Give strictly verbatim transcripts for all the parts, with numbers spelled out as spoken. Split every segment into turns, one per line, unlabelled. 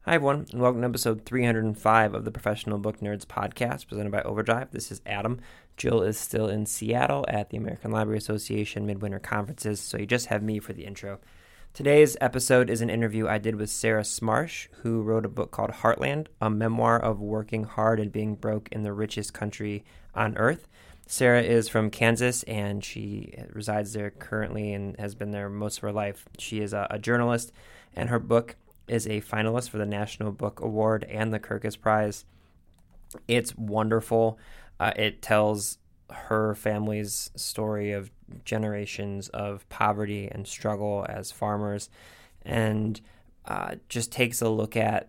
Hi, everyone, and welcome to episode three hundred five of the Professional Book Nerds podcast presented by Overdrive. This is Adam. Jill is still in Seattle at the American Library Association Midwinter Conferences, so you just have me for the intro. Today's episode is an interview I did with Sarah Smarsh, who wrote a book called Heartland, a memoir of working hard and being broke in the richest country on earth. Sarah is from Kansas, and she resides there currently and has been there most of her life. She is a, a journalist, and her book is a finalist for the National Book Award and the Kirkus Prize. It's wonderful. Uh, it tells her family's story of generations of poverty and struggle as farmers, and uh, just takes a look at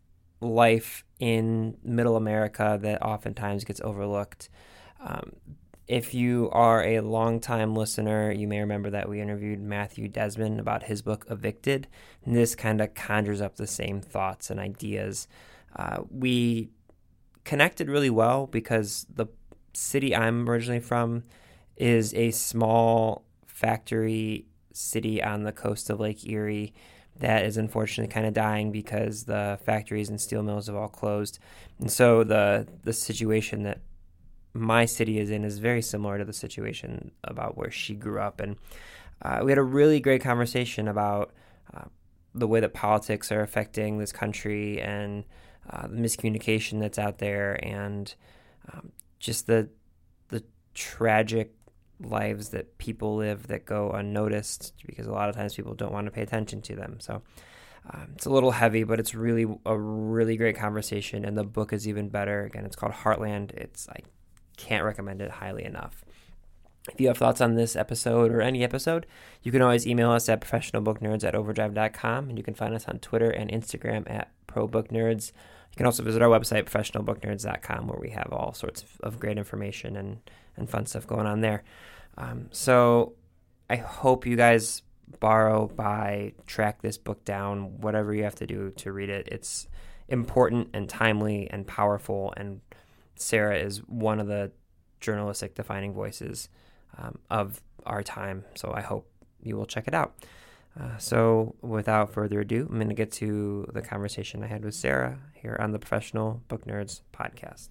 life in middle America that oftentimes gets overlooked. Um, If you are a longtime listener, you may remember that we interviewed Matthew Desmond about his book, Evicted, and this kind of conjures up the same thoughts and ideas. Uh, we connected really well because the city I'm originally from is a small factory city on the coast of Lake Erie that is unfortunately kind of dying because the factories and steel mills have all closed. And so the the situation that my city is in is very similar to the situation about where she grew up. And uh, we had a really great conversation about uh, the way that politics are affecting this country and uh, the miscommunication that's out there, and um, just the the tragic lives that people live that go unnoticed because a lot of times people don't want to pay attention to them. So um, it's a little heavy, but it's really a really great conversation, and the book is even better. Again, it's called Heartland. It's like Can't recommend it highly enough. If you have thoughts on this episode or any episode, you can always email us at professionalbooknerds at overdrive dot com, and you can find us on Twitter and Instagram at probooknerds. You can also visit our website, professional book nerds dot com, where we have all sorts of, of great information and, and fun stuff going on there. Um, so I hope you guys borrow, buy, track this book down, whatever you have to do to read it. It's important and timely and powerful, and Sarah is one of the journalistic defining voices um, of our time, so I hope you will check it out. Uh, so without further ado, I'm going to get to the conversation I had with Sarah here on the Professional Book Nerds podcast.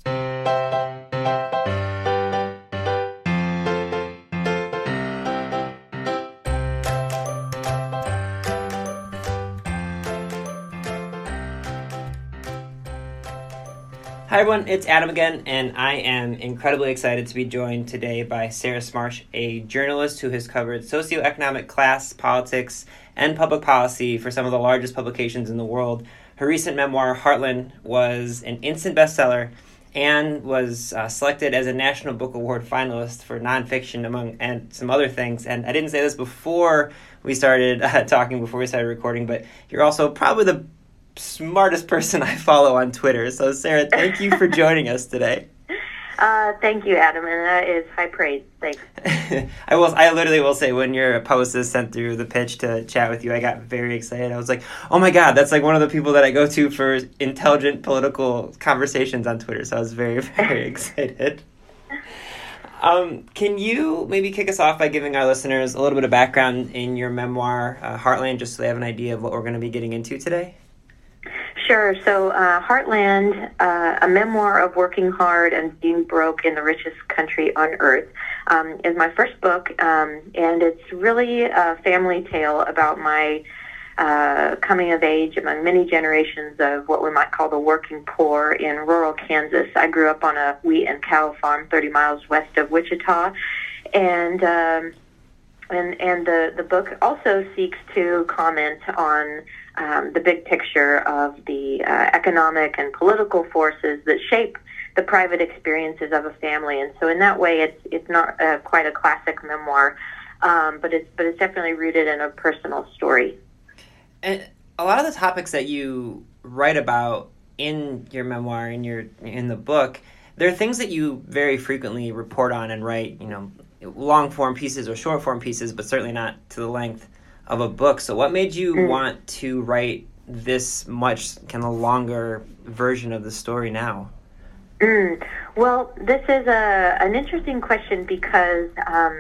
Hi everyone, it's Adam again, and I am incredibly excited to be joined today by Sarah Smarsh, a journalist who has covered socioeconomic, class, politics, and public policy for some of the largest publications in the world. Her recent memoir, Heartland, was an instant bestseller and was uh, selected as a National Book Award finalist for nonfiction, among and some other things. And I didn't say this before we started uh, talking, before we started recording, but you're also probably the smartest person I follow on Twitter. So Sarah, thank you for joining us today.
Uh, thank you, Adam, and that is high praise. Thanks.
I will. I literally will say, when your post is sent through the pitch to chat with you, I got very excited. I was like, oh my God, that's like one of the people that I go to for intelligent political conversations on Twitter. So I was very, very excited. Um, can you maybe kick us off by giving our listeners a little bit of background in your memoir, uh, Heartland, just so they have an idea of what we're going to be getting into today?
Sure. So uh, Heartland, uh, a memoir of working hard and being broke in the richest country on earth, um, is my first book, um, and it's really a family tale about my uh, coming of age among many generations of what we might call the working poor in rural Kansas. I grew up on a wheat and cattle farm thirty miles west of Wichita, and um, and and the, the book also seeks to comment on Um, the big picture of the uh, economic and political forces that shape the private experiences of a family, and so in that way, it's it's not uh, quite a classic memoir, um, but it's but it's definitely rooted in a personal story.
And a lot of the topics that you write about in your memoir, in your in the book, there are things that you very frequently report on and write, you know, long form pieces or short form pieces, but certainly not to the length of a book. So what made you mm. want to write this much kind of longer version of the story now?
Mm. Well, this is a an interesting question because um,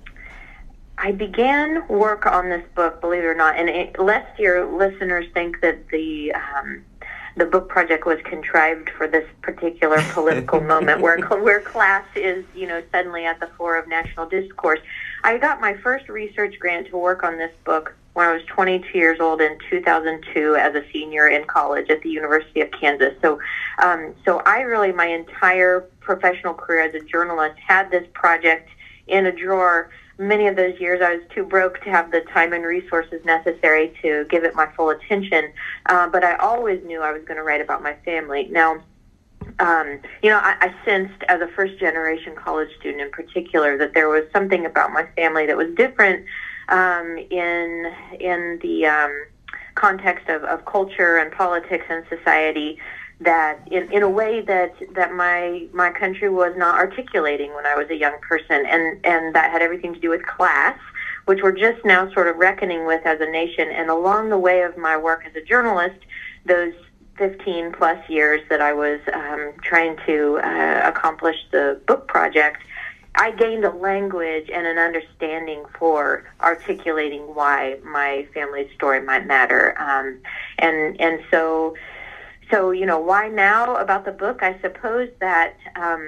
I began work on this book, believe it or not, and it, lest your listeners think that the um, the book project was contrived for this particular political moment where where class is, you know, suddenly at the fore of national discourse. I got my first research grant to work on this book when I was twenty-two years old in two thousand two as a senior in college at the University of Kansas. So, um, so I really, my entire professional career as a journalist had this project in a drawer. Many of those years I was too broke to have the time and resources necessary to give it my full attention. Uh, but I always knew I was going to write about my family. Now, um, you know, I, I sensed as a first-generation college student in particular that there was something about my family that was different um, in in the um, context of, of culture and politics and society, that in, in a way that, that my my country was not articulating when I was a young person, and, and that had everything to do with class, which we're just now sort of reckoning with as a nation. And along the way of my work as a journalist, those fifteen plus years that I was um, trying to uh, accomplish the book project, I gained a language and an understanding for articulating why my family's story might matter. Um, and and so... So, you know, why now about the book? I suppose that um,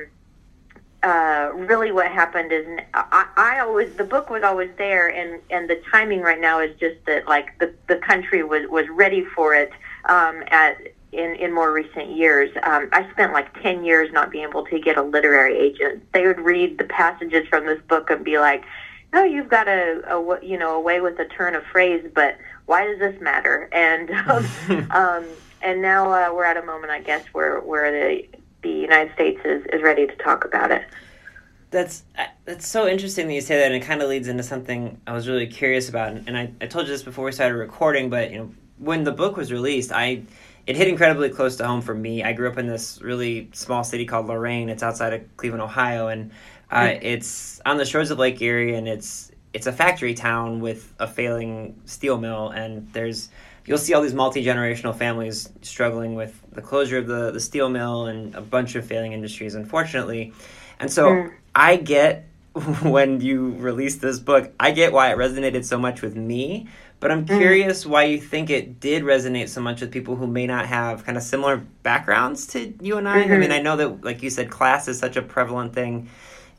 uh, really what happened is I, I always, the book was always there, and, and the timing right now is just that, like, the, the country was, was ready for it um, at in, in more recent years. Um, I spent like ten years not being able to get a literary agent. They would read the passages from this book and be like, no, you've got a, a you know, a way with a turn of phrase, but why does this matter? And um, um And now uh, we're at a moment, I guess, where where the the United States is, is ready to talk about it.
That's that's so interesting that you say that, and it kind of leads into something I was really curious about. And I, I told you this before we started recording, but you know, when the book was released, I it hit incredibly close to home for me. I grew up in this really small city called Lorain. It's outside of Cleveland, Ohio, and uh, mm-hmm. it's on the shores of Lake Erie, and it's it's a factory town with a failing steel mill, and there's you'll see all these multi-generational families struggling with the closure of the, the steel mill and a bunch of failing industries, unfortunately. And so mm. I get, when you released this book, I get why it resonated so much with me, but I'm mm. curious why you think it did resonate so much with people who may not have kind of similar backgrounds to you and I. Mm-hmm. I mean, I know that, like you said, class is such a prevalent thing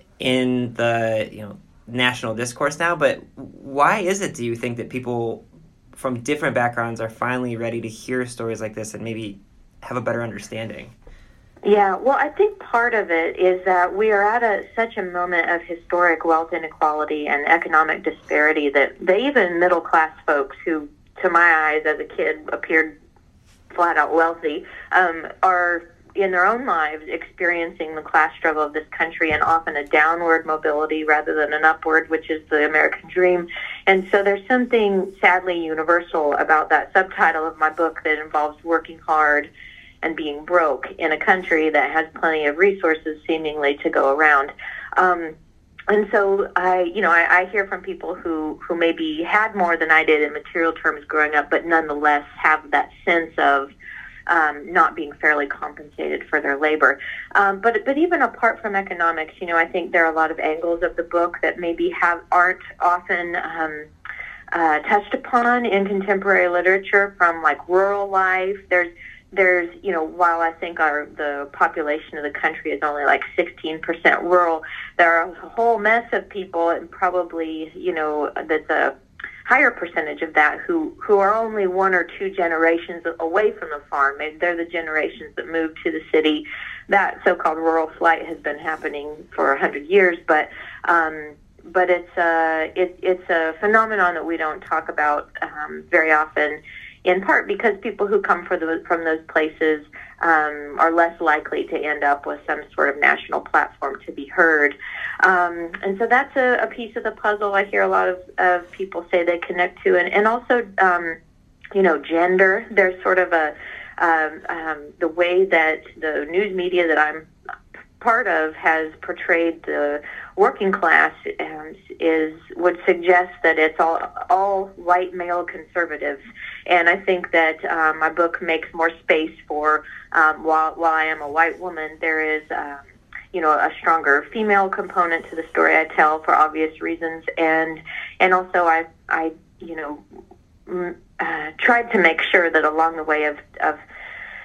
in the, you know, national discourse now, but why is it, do you think, that people from different backgrounds are finally ready to hear stories like this and maybe have a better understanding?
Yeah, well, I think part of it is that we are at a, such a moment of historic wealth inequality and economic disparity that they, even middle-class folks who, to my eyes as a kid, appeared flat-out wealthy, um, are in their own lives experiencing the class struggle of this country, and often a downward mobility rather than an upward, which is the American dream. And so there's something sadly universal about that subtitle of my book that involves working hard and being broke in a country that has plenty of resources seemingly to go around. Um, and so I, you know, I, I hear from people who, who maybe had more than I did in material terms growing up, but nonetheless have that sense of Um, not being fairly compensated for their labor. Um, but but even apart from economics, you know, I think there are a lot of angles of the book that maybe have aren't often um, uh, touched upon in contemporary literature, from like rural life. There's there's you know, while I think our the population of the country is only like sixteen percent rural, there are a whole mess of people, and probably, you know, that's a higher percentage of that who, who are only one or two generations away from the farm. Maybe they're the generations that moved to the city. That so-called rural flight has been happening for a hundred years, but um, but it's a it, it's a phenomenon that we don't talk about um, very often. In part because people who come from the, from those places um, are less likely to end up with some sort of national platform to be heard. Um, and so that's a, a piece of the puzzle I hear a lot of, of people say they connect to. And, and also, um, you know, gender. There's sort of a, um, um, the way that the news media that I'm part of has portrayed the working class um, is would suggest that it's all all white male conservatives, and I think that um, my book makes more space for um, while while I am a white woman, there is um, you know a stronger female component to the story I tell for obvious reasons, and and also I I you know m- uh, tried to make sure that along the way of of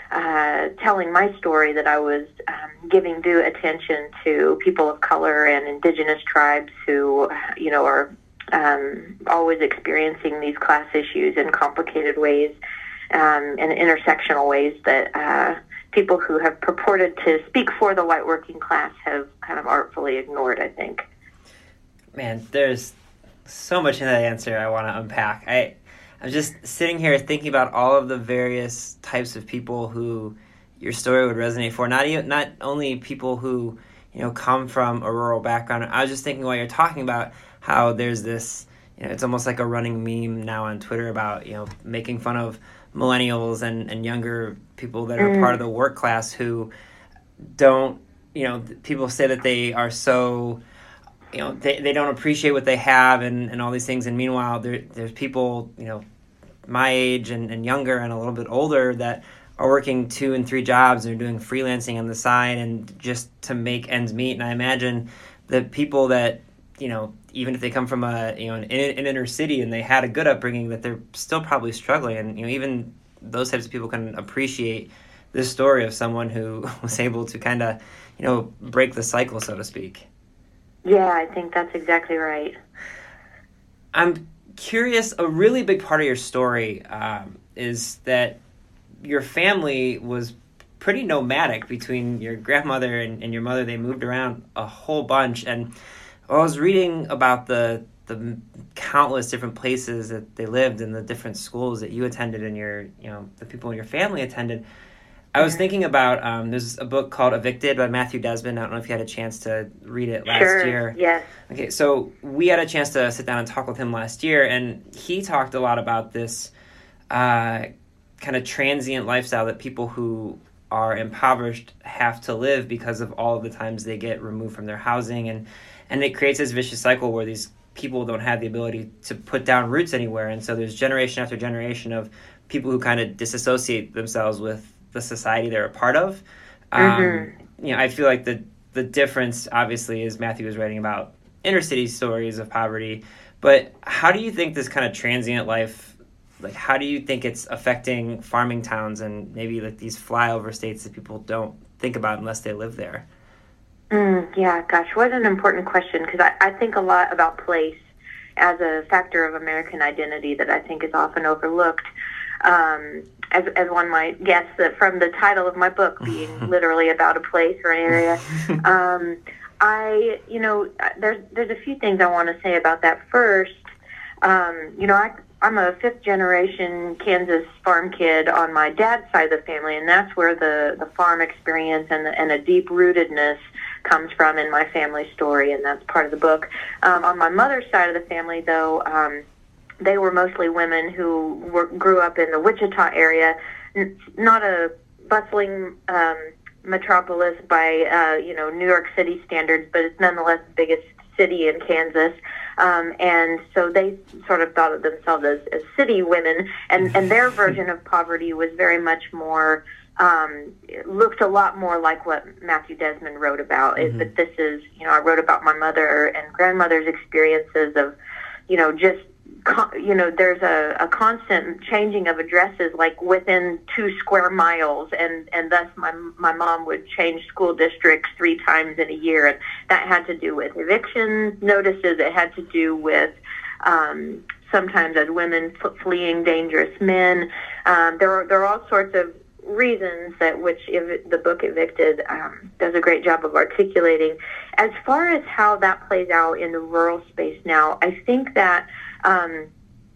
uh, telling my story that I was um, giving due attention to people of color and indigenous tribes who, you know, are um, always experiencing these class issues in complicated ways um, and intersectional ways that uh, people who have purported to speak for the white working class have kind of artfully ignored, I think.
Man, there's so much in that answer I want to unpack. I, I'm just sitting here thinking about all of the various types of people who your story would resonate for. Not even, not only people who, you know, come from a rural background. I was just thinking while you're talking about how there's this, you know, it's almost like a running meme now on Twitter about, you know, making fun of millennials and, and younger people that are mm. part of the work class who don't, you know, people say that they are so, you know, they, they don't appreciate what they have and, and all these things. And meanwhile, there, there's people, you know, my age and, and younger and a little bit older that are working two and three jobs and are doing freelancing on the side and just to make ends meet. And I imagine the people that, you know, even if they come from a, you know, an, an inner city and they had a good upbringing, that they're still probably struggling. And, you know, even those types of people can appreciate this story of someone who was able to kind of, you know, break the cycle, so to speak.
Yeah, I think that's exactly right.
I'm curious, a really big part of your story um, is that your family was pretty nomadic between your grandmother and, and your mother. They moved around a whole bunch. And I was reading about the the countless different places that they lived and the different schools that you attended and your, you know, the people in your family attended. I was thinking about, um, there's a book called Evicted by Matthew Desmond. I don't know if you had a chance to read it last
sure,
year.
Yes.
Okay, so we had a chance to sit down and talk with him last year, and he talked a lot about this uh, kind of transient lifestyle that people who are impoverished have to live because of all of the times they get removed from their housing. And, and it creates this vicious cycle where these people don't have the ability to put down roots anywhere. And so there's generation after generation of people who kind of disassociate themselves with the society they're a part of. Um, mm-hmm. You know, I feel like the the difference, obviously, is Matthew was writing about inner city stories of poverty. But how do you think this kind of transient life, like how do you think it's affecting farming towns and maybe like these flyover states that people don't think about unless they live there?
Mm, yeah, gosh, what an important question, because I, I think a lot about place as a factor of American identity that I think is often overlooked. Um, as, as one might guess, that from the title of my book being literally about a place or an area. um, I, you know, there's there's a few things I want to say about that. First, um, you know, I, I'm a fifth generation Kansas farm kid on my dad's side of the family, and that's where the, the farm experience and, the, and a deep rootedness comes from in my family story, and that's part of the book. Um, on my mother's side of the family, though, um, they were mostly women who were, grew up in the Wichita area, N- not a bustling um, metropolis by, uh, you know, New York City standards, but it's nonetheless the biggest city in Kansas. Um, and so they sort of thought of themselves as, as city women, and, and their version of poverty was very much more, um, it looked a lot more like what Matthew Desmond wrote about. Mm-hmm. Is that this is, you know, I wrote about my mother and grandmother's experiences of, you know, just, you know, there's a, a constant changing of addresses, like within two square miles, and, and thus my my mom would change school districts three times in a year, and that had to do with eviction notices. It had to do with um, sometimes as women fleeing dangerous men. Um, there are there are all sorts of reasons that which if the book Evicted um, does a great job of articulating. As far as how that plays out in the rural space now, I think that Um,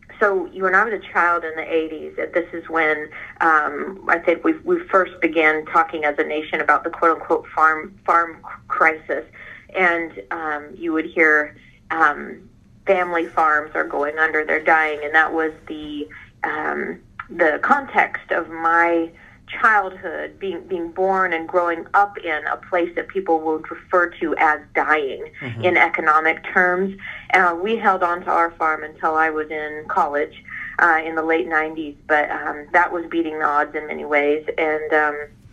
so when I was a child in the eighties, this is when um, I think we we first began talking as a nation about the quote unquote farm farm crisis, and um, you would hear um, family farms are going under, they're dying, and that was the um, the context of my childhood, being being born and growing up in a place that people would refer to as dying mm-hmm. in economic terms. Uh, we held on to our farm until I was in college uh, in the late nineties, but um, that was beating the odds in many ways. And um,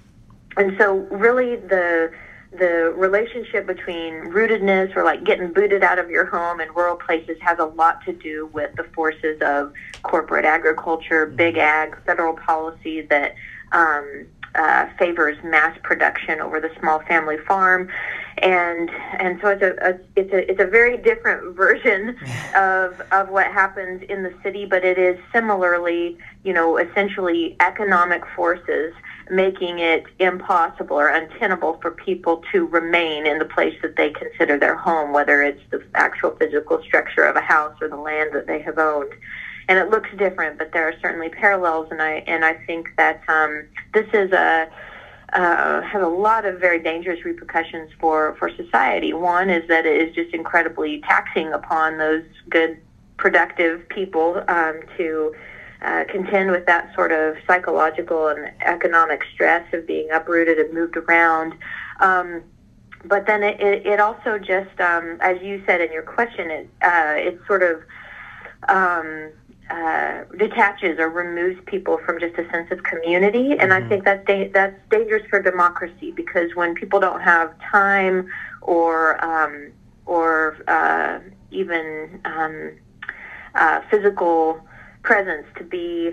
and so really the the relationship between rootedness, or like getting booted out of your home in rural places, has a lot to do with the forces of corporate agriculture, big ag, federal policy that um, uh, favors mass production over the small family farm. And and so it's a, a it's a it's a very different version of of what happens in the city, but it is similarly, you know, essentially economic forces making it impossible or untenable for people to remain in the place that they consider their home, whether it's the actual physical structure of a house or the land that they have owned. And it looks different, but there are certainly parallels, and I and I think that um, this is a Uh, has a lot of very dangerous repercussions for, for society. One is that it is just incredibly taxing upon those good, productive people um, to uh, contend with that sort of psychological and economic stress of being uprooted and moved around. Um, but then it, it, it also just, um, as you said in your question, it uh, it sort of um, Uh, detaches or removes people from just a sense of community, and mm-hmm. I think that's da- that's dangerous for democracy, because when people don't have time or um, or uh, even um, uh, physical presence to be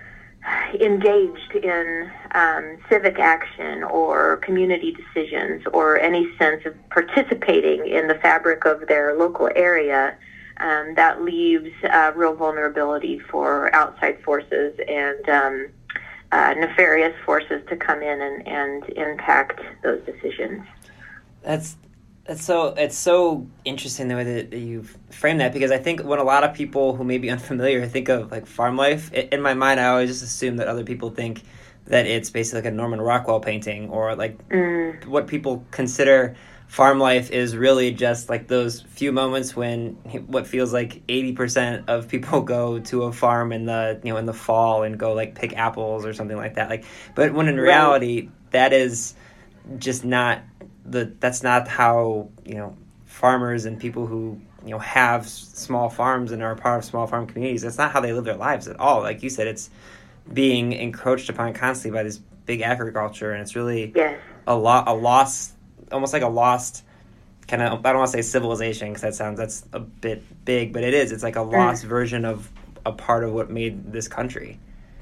engaged in um, civic action or community decisions or any sense of participating in the fabric of their local area, Um, that leaves uh, real vulnerability for outside forces and um, uh, nefarious forces to come in and, and impact those decisions.
That's that's so it's so interesting the way that you frame that, because I think when a lot of people who may be unfamiliar think of like farm life, in my mind I always just assume that other people think that it's basically like a Norman Rockwell painting, or like mm. what people consider farm life is really just like those few moments when what feels like eighty percent of people go to a farm in the, you know, in the fall and go like pick apples or something like that. Like, but when in reality, right. that is just not the, that's not how, you know, farmers and people who, you know, have small farms and are part of small farm communities, that's not how they live their lives at all. Like you said, it's being encroached upon constantly by this big agriculture, and it's really
yes.
a lot, a loss, almost like a lost kind of, I don't want to say civilization, because that sounds, that's a bit big, but it is. It's like a lost mm. version of a part of what made this country.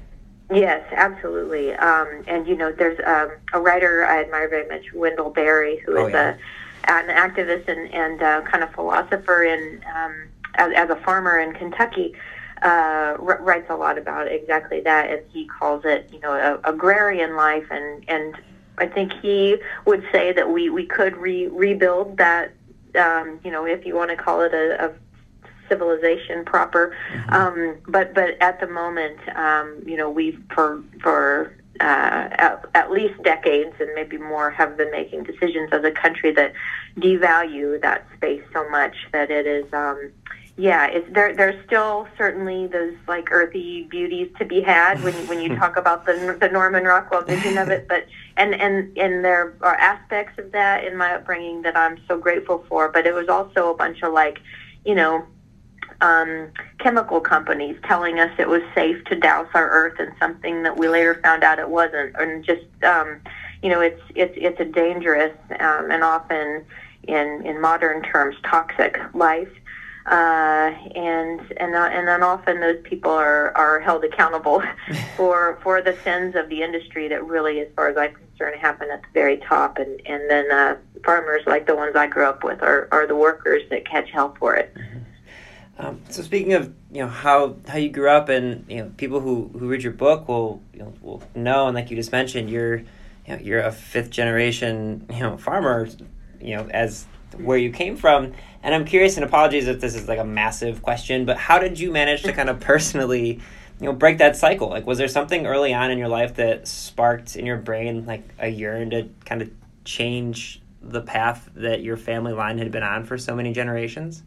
Yes, absolutely. Um, and, you know, there's um, a writer I admire very much, Wendell Berry, who is oh, yeah. a, an activist and, and uh, kind of philosopher in, um, as, as a farmer in Kentucky, uh, r- writes a lot about exactly that, and he calls it, you know, a, agrarian life, and, and I think he would say that we, we could re, rebuild that, um, you know, if you want to call it a, a civilization proper. Mm-hmm. Um, but but at the moment, um, you know, we for for uh, at, at least decades and maybe more have been making decisions as a country that devalue that space so much that it is. Um, Yeah, it's, there. There's still certainly those like earthy beauties to be had when when you talk about the the Norman Rockwell vision of it. But and and and there are aspects of that in my upbringing that I'm so grateful for. But it was also a bunch of like, you know, um, chemical companies telling us it was safe to douse our earth in something that we later found out it wasn't, and just um, you know, it's it's it's a dangerous um, and often in in modern terms toxic life. Uh, and and uh, and then often those people are, are held accountable for for the sins of the industry that really, as far as I'm concerned, happen at the very top. And and then uh, farmers like the ones I grew up with are, are the workers that catch hell for it.
Mm-hmm. Um, so speaking of, you know, how how you grew up, and you know, people who, who read your book will, you know, will know, and like you just mentioned, you're you know, you're a fifth generation, you know, farmer, you know, as where you came from. And I'm curious, and apologies if this is like a massive question, but how did you manage to kind of personally, you know, break that cycle? Like, was there something early on in your life that sparked in your brain like a yearn to kind of change the path that your family line had been on for so many generations?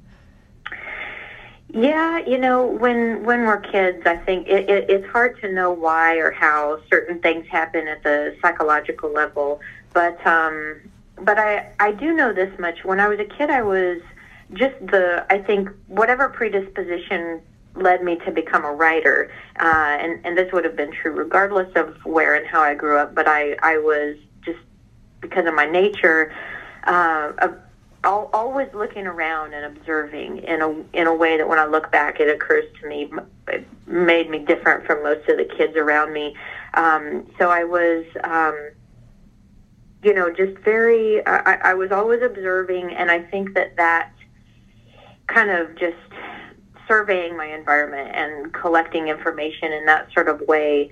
Yeah, you know, when when we're kids, I think it, it, it's hard to know why or how certain things happen at the psychological level. But um, but I, I do know this much. When I was a kid, I was just the, I think, whatever predisposition led me to become a writer. Uh, and, and this would have been true regardless of where and how I grew up. But I, I was just, because of my nature, uh, a, always looking around and observing in a in a way that when I look back, it occurs to me, it made me different from most of the kids around me. Um, so I was, um, you know, just very, I, I was always observing, and I think that that kind of just surveying my environment and collecting information in that sort of way,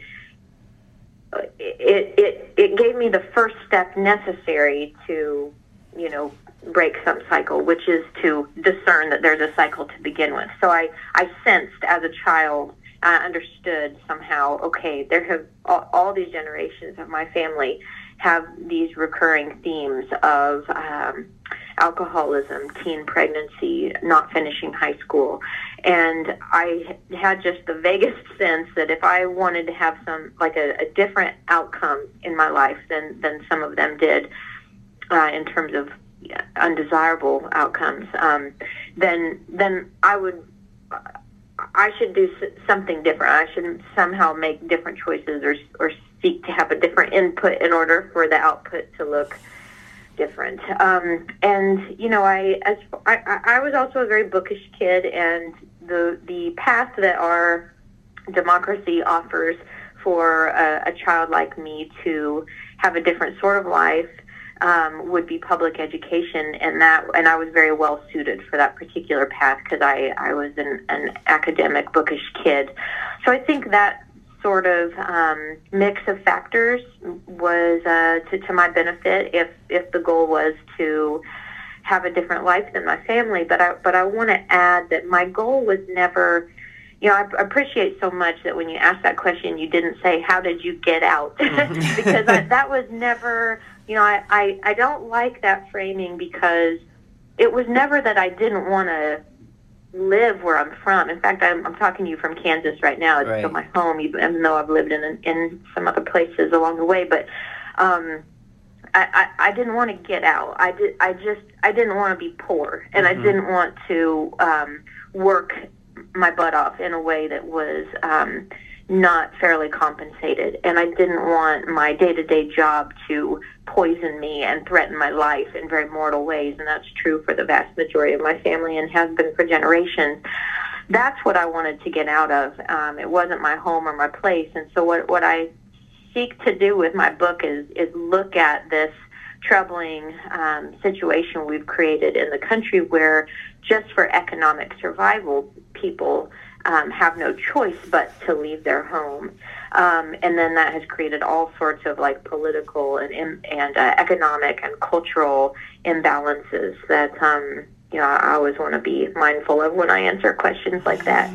it, it, it gave me the first step necessary to, you know, break some cycle, which is to discern that there's a cycle to begin with. So I, I sensed as a child, I understood somehow, okay, there have all, all these generations of my family have these recurring themes of um, alcoholism, teen pregnancy, not finishing high school. And I had just the vaguest sense that if I wanted to have some, like a, a different outcome in my life than, than some of them did uh, in terms of undesirable outcomes, um, then then I would, I should do something different. I should somehow make different choices or or seek to have a different input in order for the output to look different. Um, and you know, I as I, I was also a very bookish kid, and the the path that our democracy offers for a, a child like me to have a different sort of life Um, would be public education, and that, and I was very well suited for that particular path because I, I was an, an academic, bookish kid. So I think that sort of um, mix of factors was uh, to, to my benefit if if the goal was to have a different life than my family. But I but I want to add that my goal was never. You know, I appreciate so much that when you asked that question, you didn't say, how did you get out? Because I, that was never, you know, I, I, I don't like that framing because it was never that I didn't want to live where I'm from. In fact, I'm, I'm talking to you from Kansas right now. It's
right.
still my home, even though I've lived in in some other places along the way. But um, I, I, I didn't want to get out. I, did, I just, I didn't want to be poor, and mm-hmm. I didn't want to um, work my butt off in a way that was um, not fairly compensated. And I didn't want my day-to-day job to poison me and threaten my life in very mortal ways. And that's true for the vast majority of my family and has been for generations. That's what I wanted to get out of. Um, it wasn't my home or my place. And so what, what I seek to do with my book is, is look at this troubling um, situation we've created in the country where just for economic survival, people um, have no choice but to leave their home. Um, and then that has created all sorts of like political and and uh, economic and cultural imbalances that um, you know I always want to be mindful of when I answer questions like that.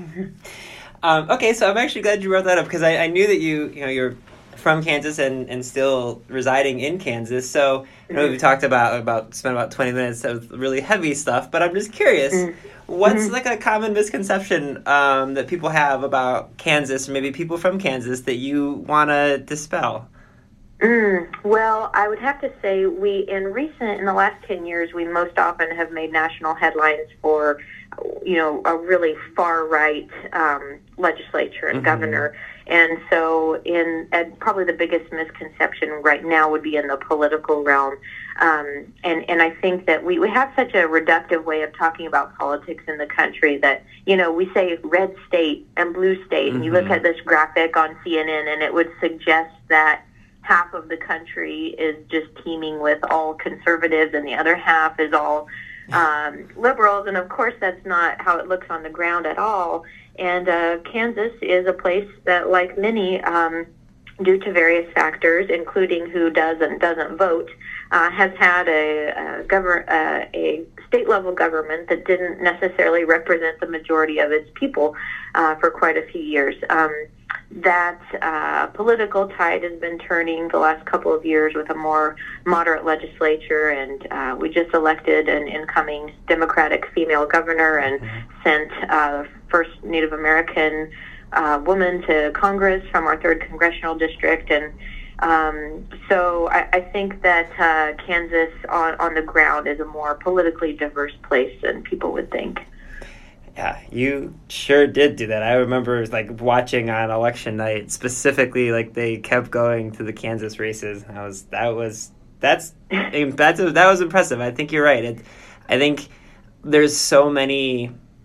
Um, okay, so I'm actually glad you brought that up because I, I knew that you you know you're from Kansas and, and still residing in Kansas. So you know mm-hmm. we talked about about spent about twenty minutes of really heavy stuff, but I'm just curious. Mm-hmm. What's mm-hmm. like a common misconception um, that people have about Kansas, or maybe people from Kansas, that you want to dispel?
Mm, well, I would have to say we, in recent, in the last ten years, we most often have made national headlines for, you know, a really far-right um, legislature and mm-hmm. governor. And so in and probably the biggest misconception right now would be in the political realm. Um, and, and I think that we, we have such a reductive way of talking about politics in the country that, you know, we say red state and blue state. Mm-hmm. And you look at this graphic on C N N and it would suggest that half of the country is just teeming with all conservatives and the other half is all um, liberals. And of course, that's not how it looks on the ground at all. And uh, Kansas is a place that, like many, um, due to various factors, including who does and doesn't vote, uh, has had a, a, govern- uh, a state-level government that didn't necessarily represent the majority of its people uh, for quite a few years. Um, that uh, political tide has been turning the last couple of years with a more moderate legislature, and uh, we just elected an incoming Democratic female governor and sent uh, first Native American uh, woman to Congress from our third congressional district. And um, so I, I think that uh, Kansas on, on the ground is a more politically diverse place than people would think.
Yeah, you sure did do that. I remember like watching on election night specifically, like they kept going to the Kansas races. I was that was that's that's that was impressive. I think you're right. It, I think there's so many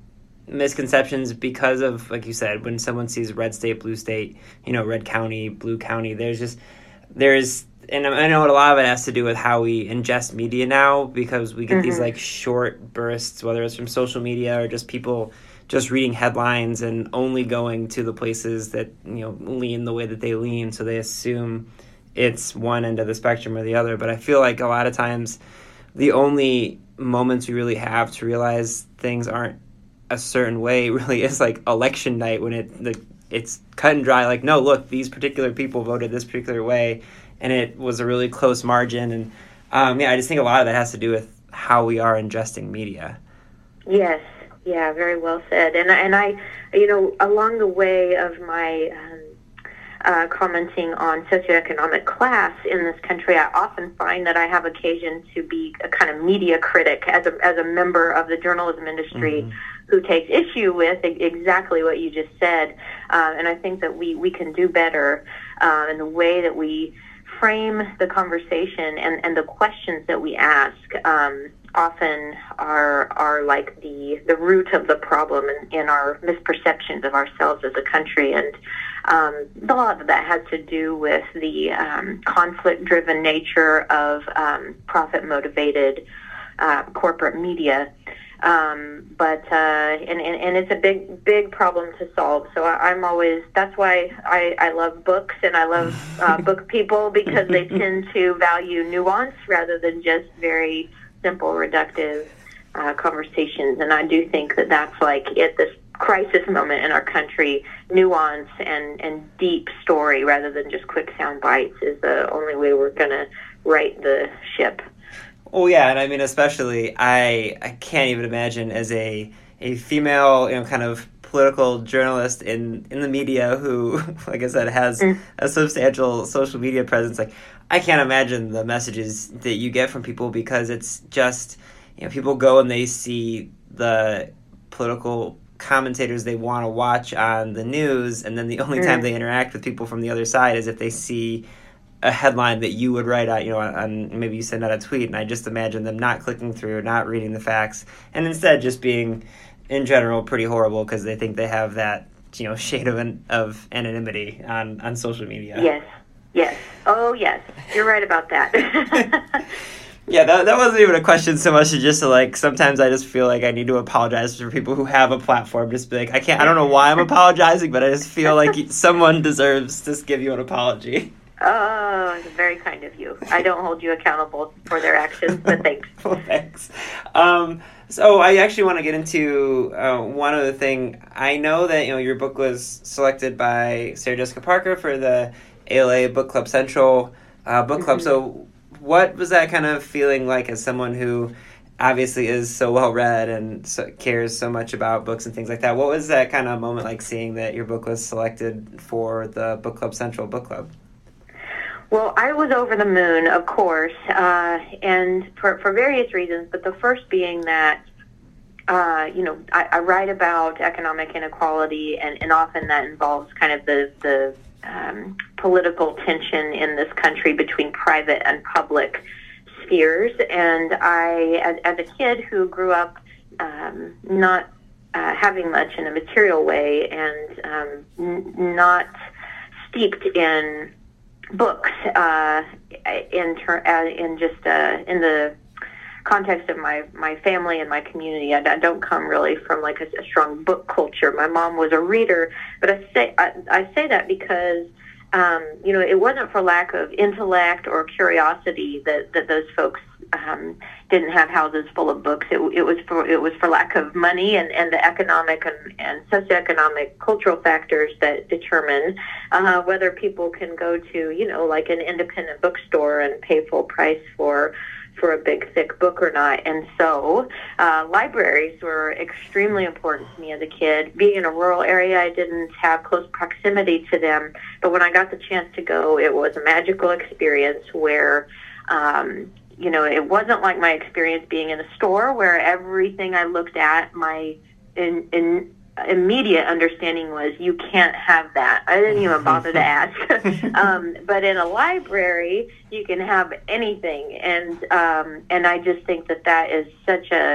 misconceptions because of, like you said, when someone sees red state, blue state, you know, red county, blue county, there's just, there's, and I know a lot of it has to do with how we ingest media now, because we get mm-hmm. these like short bursts, whether it's from social media or just people just reading headlines and only going to the places that, you know, lean the way that they lean. So they assume it's one end of the spectrum or the other. But I feel like a lot of times the only moments we really have to realize things aren't a certain way really is like election night, when it the, it's cut and dry. Like, no, look, these particular people voted this particular way, and it was a really close margin. And um, yeah, I just think a lot of that has to do with how we are ingesting media.
Yes. Yeah, very well said. And and I, you know, along the way of my um, uh, commenting on socioeconomic class in this country, I often find that I have occasion to be a kind of media critic as a as a member of the journalism industry mm-hmm. who takes issue with exactly what you just said. Uh, and I think that we, we can do better uh, in the way that we frame the conversation and, and the questions that we ask. Um, often are are like the the root of the problem in, in our misperceptions of ourselves as a country, and um, a lot of that has to do with the um, conflict-driven nature of um, profit-motivated uh, corporate media. Um, but uh, and, and and it's a big big problem to solve. So I, I'm always that's why I, I love books and I love uh, book people, because they tend to value nuance rather than just very simple, reductive uh, conversations. And I do think that that's like at this crisis moment in our country, nuance and, and deep story rather than just quick sound bites is the only way we're going to right the ship.
Oh yeah, and I mean, especially I I can't even imagine as a a female, you know, kind of political journalist in, in the media who, like I said, has mm. a substantial social media presence. Like, I can't imagine the messages that you get from people, because it's just, you know, people go and they see the political commentators they want to watch on the news, and then the only mm. time they interact with people from the other side is if they see a headline that you would write out, you know, on, on maybe you send out a tweet, and I just imagine them not clicking through, not reading the facts, and instead just being, in general, pretty horrible because they think they have that, you know, shade of an, of anonymity on, on social media.
Yes, yes. Oh, yes. You're right about that.
Yeah, that that wasn't even a question so much as just to, like, sometimes I just feel like I need to apologize for people who have a platform. Just be like, I can't, I don't know why I'm apologizing, but I just feel like someone deserves to give you an apology.
Oh, it's very kind of you. I don't hold you accountable for their actions, but thanks.
Well, thanks. Um, so I actually want to get into uh, one other thing. I know that, you know, your book was selected by Sarah Jessica Parker for the A L A Book Club Central uh, Book Club. Mm-hmm. So what was that kind of feeling like as someone who obviously is so well read and so, cares so much about books and things like that? What was that kind of moment like, seeing that your book was selected for the Book Club Central Book Club?
Well, I was over the moon, of course, uh, and for, for various reasons, but the first being that, uh, you know, I, I write about economic inequality, and, and often that involves kind of the, the um, political tension in this country between private and public spheres. And I, as, as a kid who grew up um, not uh, having much in a material way and um, n- not steeped in books uh, in ter- uh, in just uh, in the context of my, my family and my community. I, I don't come really from like a, a strong book culture. My mom was a reader, but I say I, I say that because um, you know, it wasn't for lack of intellect or curiosity that, that those folks um, didn't have houses full of books. It, it was for it was for lack of money and, and the economic and, and socioeconomic cultural factors that determine uh, whether people can go to, you know, like an independent bookstore and pay full price for for a big, thick book or not. And so uh, libraries were extremely important to me as a kid. Being in a rural area, I didn't have close proximity to them. But when I got the chance to go, it was a magical experience where, um, you know, it wasn't like my experience being in a store where everything I looked at, my in, in immediate understanding was, you can't have that. I didn't even bother to ask. um, but in a library, you can have anything. And um, and I just think that that is such a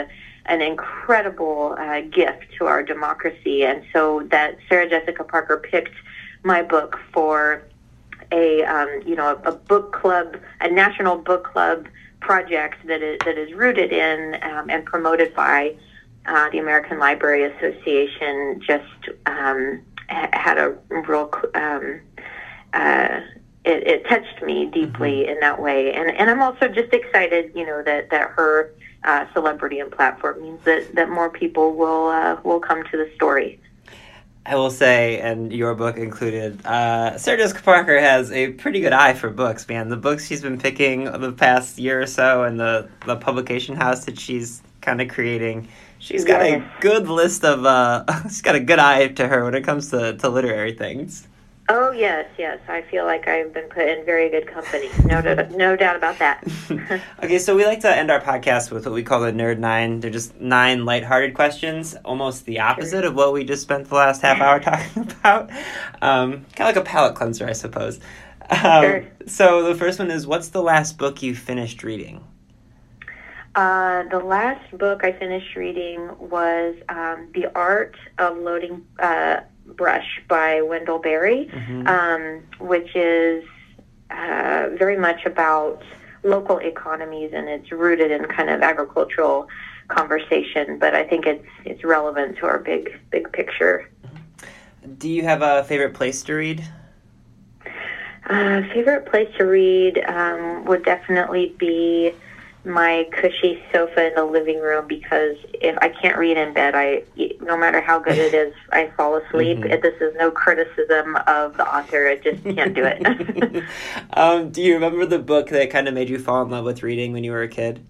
an incredible uh, gift to our democracy. And so that Sarah Jessica Parker picked my book for a um, you know a, a book club, a national book club project that is that is rooted in um, and promoted by uh, the American Library Association. Just um, ha- had a real um, uh, it, it touched me deeply mm-hmm. in that way, and and I'm also just excited, you know, that that her uh, celebrity and platform means that that more people will uh, will come to the story.
I will say, and your book included, uh, Sarah Jessica Parker has a pretty good eye for books, man. The books she's been picking the past year or so and the, the publication house that she's kind of creating, she's got yes. a good list of, uh, she's got a good eye to her when it comes to, to literary things.
Oh, yes, yes. I feel like I've been put in very good company. No, doubt, no doubt about that.
Okay, so we like to end our podcast with what we call the Nerd Nine. They're just nine lighthearted questions, almost the opposite sure. of what we just spent the last half hour talking about. Um, kind of like a palate cleanser, I suppose. Um, sure. So the first one is, what's the last book you finished reading?
Uh, the last book I finished reading was um, The Art of Loading... Uh, Brush by Wendell Berry, mm-hmm. um, which is uh, very much about local economies, and it's rooted in kind of agricultural conversation. But I think it's it's relevant to our big big picture.
Do you have a favorite place to read?
Uh, favorite place to read um, would definitely be my cushy sofa in the living room, because if I can't read in bed, I no matter how good it is, I fall asleep. Mm-hmm. This is no criticism of the author. I just can't do it.
um, do you remember the book that kind of made you fall in love with reading when you were a kid?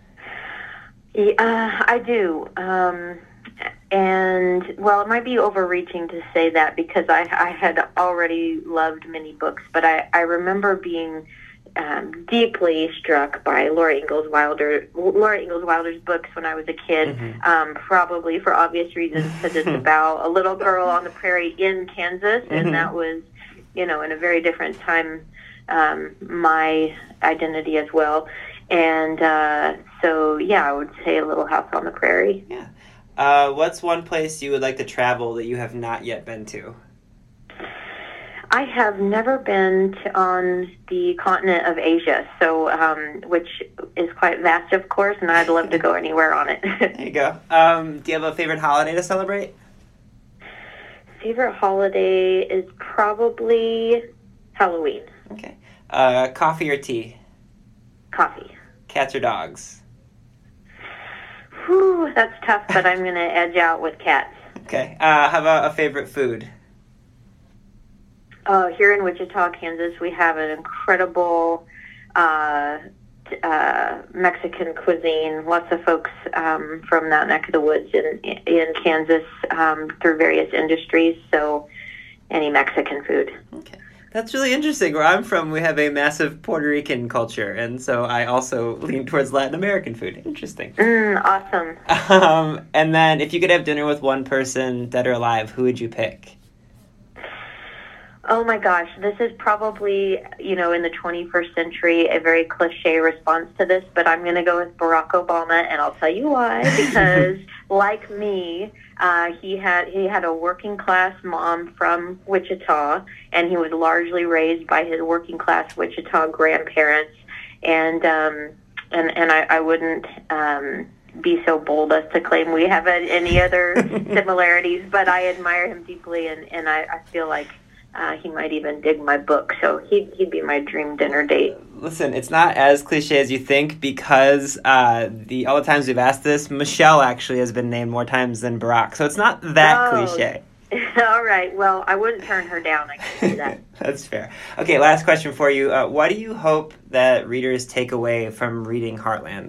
Yeah, uh, I do. Um, and, well, it might be overreaching to say that, because I, I had already loved many books, but I, I remember being Um, deeply struck by Laura Ingalls Wilder, Laura Ingalls Wilder's books when I was a kid, mm-hmm. um, probably for obvious reasons, because it's about a little girl on the prairie in Kansas, mm-hmm. and that was, you know, in a very different time, um, my identity as well. And uh, so, yeah, I would say A Little House on the Prairie.
Yeah. Uh, what's one place you would like to travel that you have not yet been to?
I have never been to, on the continent of Asia, so um, which is quite vast, of course, and I'd love to go anywhere on it.
There you go. Um, do you have a favorite holiday to celebrate?
Favorite holiday is probably Halloween.
Okay. Uh, coffee or tea?
Coffee.
Cats or dogs?
Whew, that's tough, but I'm going to edge out with cats.
Okay. Uh, how about a favorite food?
Uh, here in Wichita, Kansas, we have an incredible uh, uh, Mexican cuisine. Lots of folks um, from that neck of the woods in in Kansas um, through various industries. So, any Mexican food.
Okay, that's really interesting. Where I'm from, we have a massive Puerto Rican culture, and so I also lean towards Latin American food. Interesting.
Mm, awesome.
Um, and then, if you could have dinner with one person, dead or alive, who would you pick?
Oh my gosh, this is probably, you know, in the twenty-first century, a very cliche response to this, but I'm going to go with Barack Obama, and I'll tell you why. Because, like me, uh, he had he had a working class mom from Wichita, and he was largely raised by his working class Wichita grandparents, and um, and and I, I wouldn't. Um, be so bold as to claim we have any other similarities, but I admire him deeply, and, and I, I feel like Uh, he might even dig my book, so he'd, he'd be my dream dinner date.
Listen, it's not as cliche as you think, because uh, the all the times we've asked this, Michelle actually has been named more times than Barack, so it's not that oh. cliche.
All right, well, I wouldn't turn her down, I can see that.
That's fair. Okay, last question for you. Uh, what do you hope that readers take away from reading Heartland?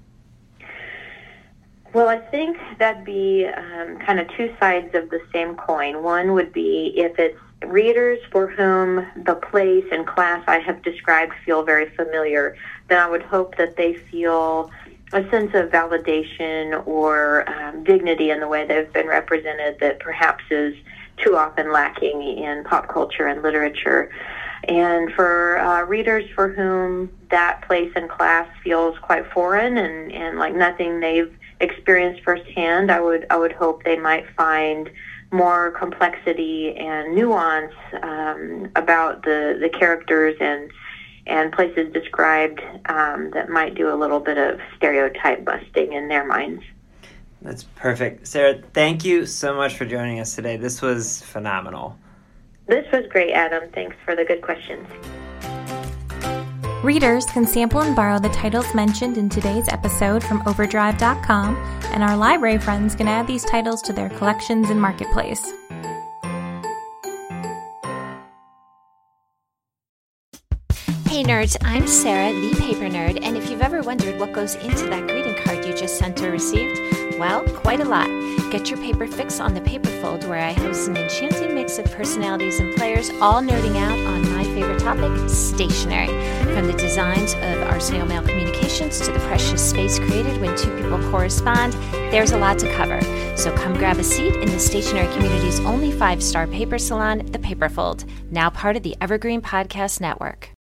Well, I think that'd be um, kind of two sides of the same coin. One would be if it's readers for whom the place and class I have described feel very familiar, then I would hope that they feel a sense of validation or um, dignity in the way they've been represented that perhaps is too often lacking in pop culture and literature. And for uh, readers for whom that place and class feels quite foreign and, and like nothing they've experienced firsthand, I would I would hope they might find more complexity and nuance um, about the, the characters and and places described um, that might do a little bit of stereotype busting in their minds.
That's perfect. Sarah, thank you so much for joining us today. This was phenomenal.
This was great, Adam. Thanks for the good questions.
Readers can sample and borrow the titles mentioned in today's episode from overdrive dot com, and our library friends can add these titles to their collections in Marketplace.
Hey nerds, I'm Sarah, the paper nerd, and if you've ever wondered what goes into that greeting card you just sent or received, well, quite a lot. Get your paper fix on the Paperfold, where I host an enchanting mix of personalities and players, all nerding out on my favorite topic, stationery. From the designs of our snail mail communications to the precious space created when two people correspond, there's a lot to cover. So come grab a seat in the stationery community's only five-star paper salon, the Paperfold, now part of the Evergreen Podcast Network.